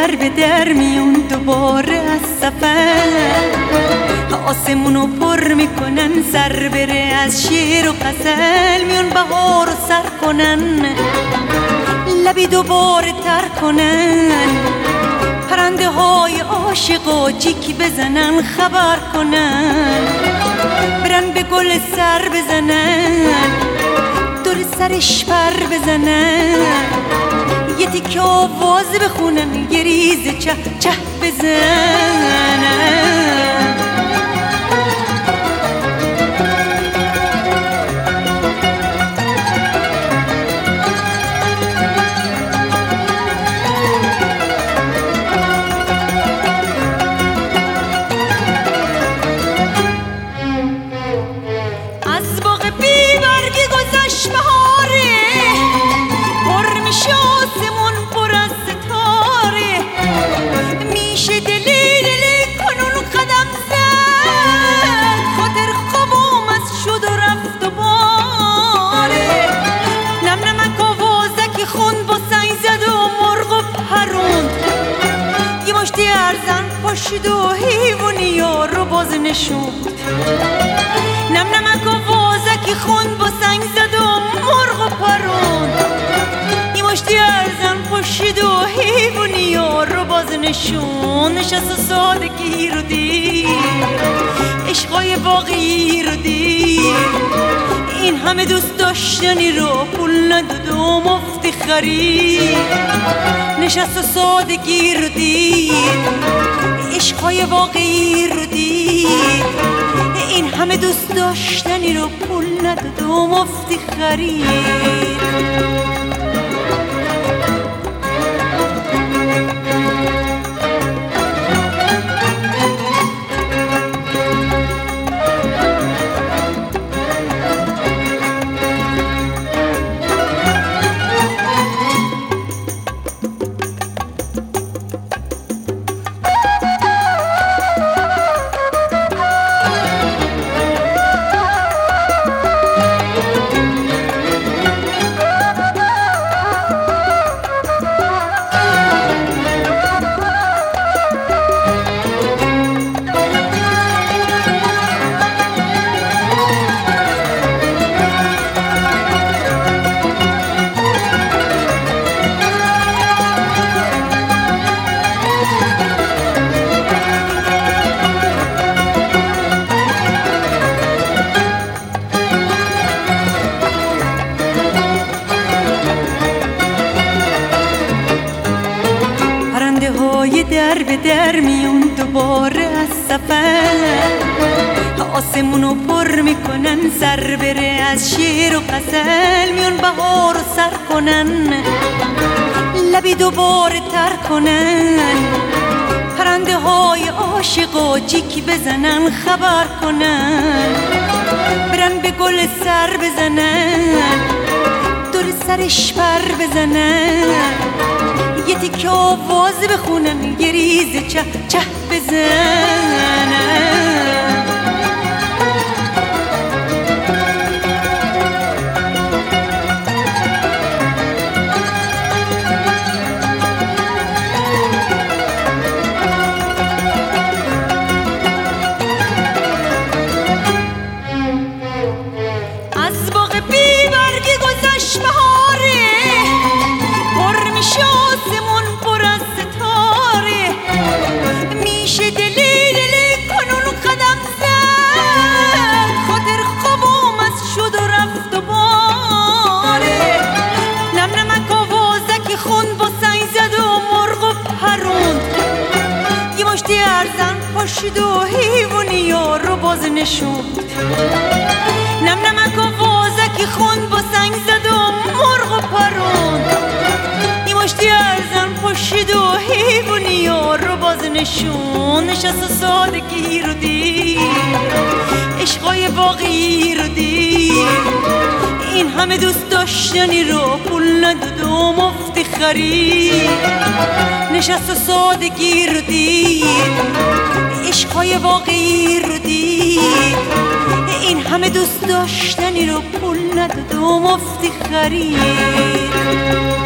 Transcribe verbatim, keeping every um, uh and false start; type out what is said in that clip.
در به در میون دوباره از سفر، آسمونو پر میکنن سر بره از شعر و غزل، میون بهار رو سر کنن، لبی دوباره تر کنن، پرنده های عاشق و جیک بزنن خبر کنن، برن به گل سر بزنن، دور سرش پر بزنن، یه تیکه آواز بخونن، یه ریز چه چه بزنن. از باغ بی برگی گذشت بهاره، پر میشه آسمون پر از ستاره، میشه دلی دلی کنون قدم زد، خاطر خوابم از شد و رفت و باره، نم نمک آوازکی خوند با سنگ زد و مرغ و پروند، یه مشتی ارزن پاشید و حیوانی ها رو باز نشوند، نم نمک آوازکی خوند با سنگ زد و مرغ و پروند، یه مشتی ارزن پاشید و حیوانی ها رو باز نشون، نشست و سادگی رو دید، عشقای واقعی رو دید، این همه دوست داشتنی رو پول نداد و مفتی خرید، نشست و سادگی رو دید، عشقای واقعی رو دید، این همه دوست داشتنی رو پول نداد و مفتی خرید. در به در میون دوباره از سفر، آسمونو پر میکنن سر بره از شعر و غزل، میون بهار رو سر کنن، لبی دوباره تر کنن، پرنده های عاشق و جیک بزنن خبر کنن، برن به گل سر بزنن، دور سرش پر بزنن، یه تیکه آواز بخونن، یه ریز چه چه بزنن. از باغ بی برگی گذشت بهاره، پر میشه آسمون پر از ستاره، میشه دلی دلی کنون قدم زد، خاطر خوابم از شد و رفت و باره، نم نمک آوازکی خوند با سنگ زد و مرغ و پروند، یه مشتی ارزن پاشید و حیوانی ها رو باز نشوند، نم نمک آوازکی خوند با سنگ زد و مرغ و پروند، یه مشتی ارزن پاشید و حیوانی ها رو باز نشون، نشست و سادگی رو دید، عشقای واقعی رو دید، این همه دوست داشتنی رو پول نداد و مفتی خرید، نشست و سادگی رو دید، عشقای واقعی رو دید، این همه دوست داشتنی رو پول نداد و مفتی خرید.